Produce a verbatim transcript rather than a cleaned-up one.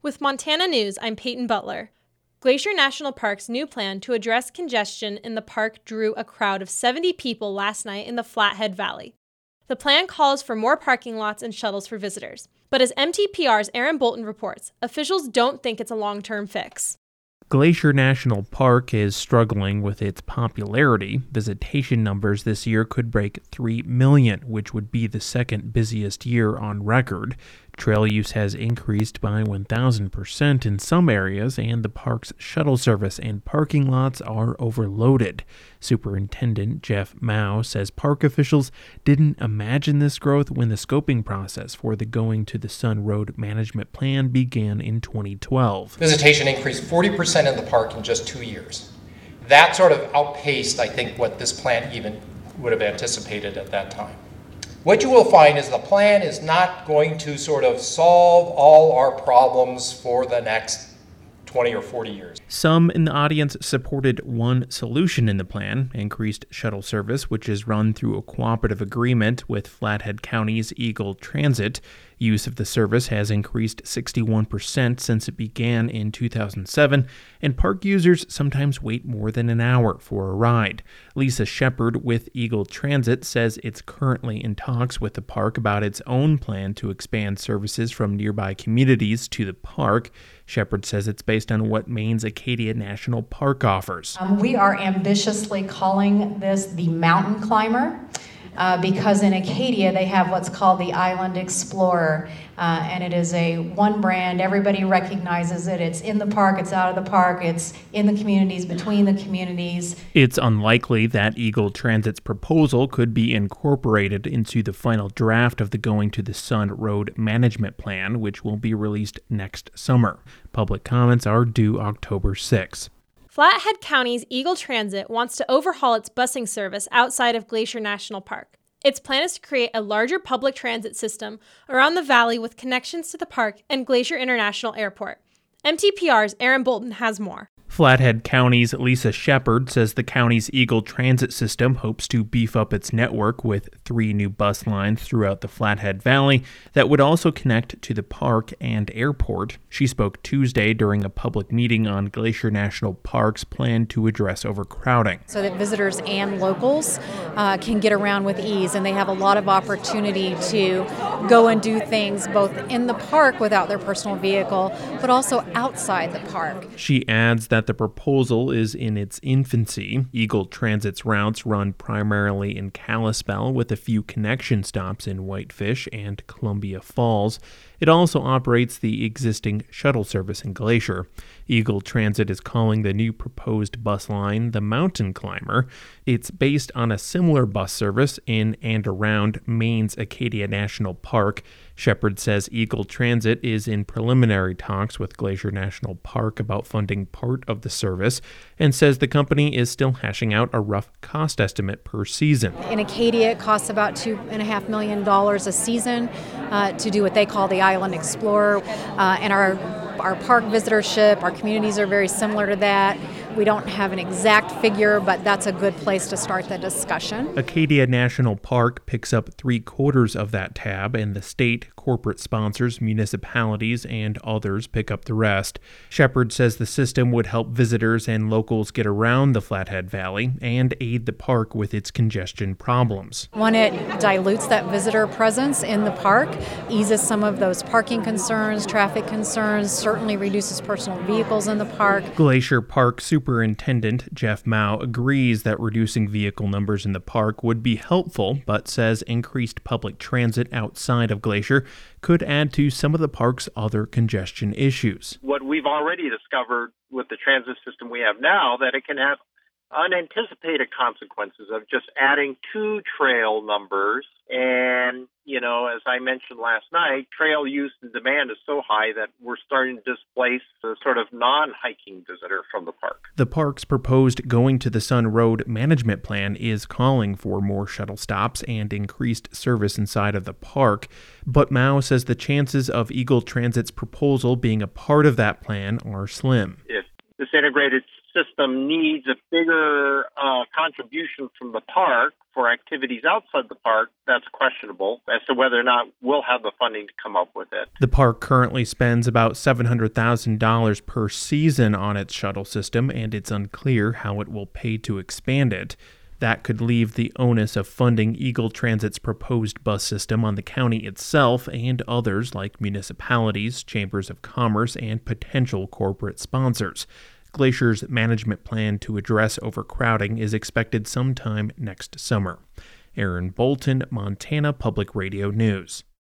With Montana News, I'm Peyton Butler. Glacier National Park's new plan to address congestion in the park drew a crowd of seventy people last night in the Flathead Valley. The plan calls for more parking lots and shuttles for visitors. But as M T P R's Aaron Bolton reports, officials don't think it's a long-term fix. Glacier National Park is struggling with its popularity. Visitation numbers this year could break three million, which would be the second busiest year on record. Trail use has increased by one thousand percent in some areas, and the park's shuttle service and parking lots are overloaded. Superintendent Jeff Mao says park officials didn't imagine this growth when the scoping process for the Going to the Sun Road Management Plan began in twenty twelve. Visitation increased forty percent in the park in just two years. That sort of outpaced, I think, what this plan even would have anticipated at that time. What you will find is the plan is not going to sort of solve all our problems for the next twenty or forty years. Some in the audience supported one solution in the plan, increased shuttle service, which is run through a cooperative agreement with Flathead County's Eagle Transit. Use of the service has increased sixty-one percent since it began in two thousand seven, and park users sometimes wait more than an hour for a ride. Lisa Shepard with Eagle Transit says it's currently in talks with the park about its own plan to expand services from nearby communities to the park. Shepard says it's based on what Maine's Acadia National Park offers. Um, we are ambitiously calling this the Mountain Climber. Uh, because in Acadia they have what's called the Island Explorer, uh, and it is a one brand. Everybody recognizes it. It's in the park, it's out of the park, it's in the communities, between the communities. It's unlikely that Eagle Transit's proposal could be incorporated into the final draft of the Going to the Sun Road Management Plan, which will be released next summer. Public comments are due October sixth. Flathead County's Eagle Transit wants to overhaul its busing service outside of Glacier National Park. Its plan is to create a larger public transit system around the valley with connections to the park and Glacier International Airport. M T P R's Aaron Bolton has more. Flathead County's Lisa Shepard says the county's Eagle Transit system hopes to beef up its network with three new bus lines throughout the Flathead Valley that would also connect to the park and airport. She spoke Tuesday during a public meeting on Glacier National Park's plan to address overcrowding. So that visitors and locals uh, can get around with ease, and they have a lot of opportunity to go and do things both in the park without their personal vehicle, but also outside the park. She adds that the proposal is in its infancy. Eagle Transit's routes run primarily in Kalispell with a few connection stops in Whitefish and Columbia Falls. It also operates the existing shuttle service in Glacier. Eagle Transit is calling the new proposed bus line the Mountain Climber. It's based on a similar bus service in and around Maine's Acadia National Park. Shepard says Eagle Transit is in preliminary talks with Glacier National Park about funding part of the service, and says the company is still hashing out a rough cost estimate per season. In Acadia, it costs about two and a half million dollars a season uh, to do what they call the Island Explorer, uh, and our our park visitorship, our communities are very similar to that. We don't have an exact figure, but that's a good place to start the discussion. Acadia National Park picks up three quarters of that tab, and the state, corporate sponsors, municipalities, and others pick up the rest. Shepard says the system would help visitors and locals get around the Flathead Valley and aid the park with its congestion problems. One, it dilutes that visitor presence in the park, eases some of those parking concerns, traffic concerns, certainly reduces personal vehicles in the park. Glacier Park Superintendent Jeff Mao agrees that reducing vehicle numbers in the park would be helpful, but says increased public transit outside of Glacier could add to some of the park's other congestion issues. What we've already discovered with the transit system we have now, that it can have unanticipated consequences of just adding two trail numbers. And, you know, as I mentioned last night, trail use and demand is so high that we're starting to displace the sort of non-hiking visitor from the park. The park's proposed Going to the Sun Road Management Plan is calling for more shuttle stops and increased service inside of the park. But Mao says the chances of Eagle Transit's proposal being a part of that plan are slim. If this integrated system needs a bigger uh, contribution from the park for activities outside the park, that's questionable as to whether or not we'll have the funding to come up with it. The park currently spends about seven hundred thousand dollars per season on its shuttle system, and it's unclear how it will pay to expand it. That could leave the onus of funding Eagle Transit's proposed bus system on the county itself and others like municipalities, chambers of commerce, and potential corporate sponsors. Glacier's management plan to address overcrowding is expected sometime next summer. Aaron Bolton, Montana Public Radio News.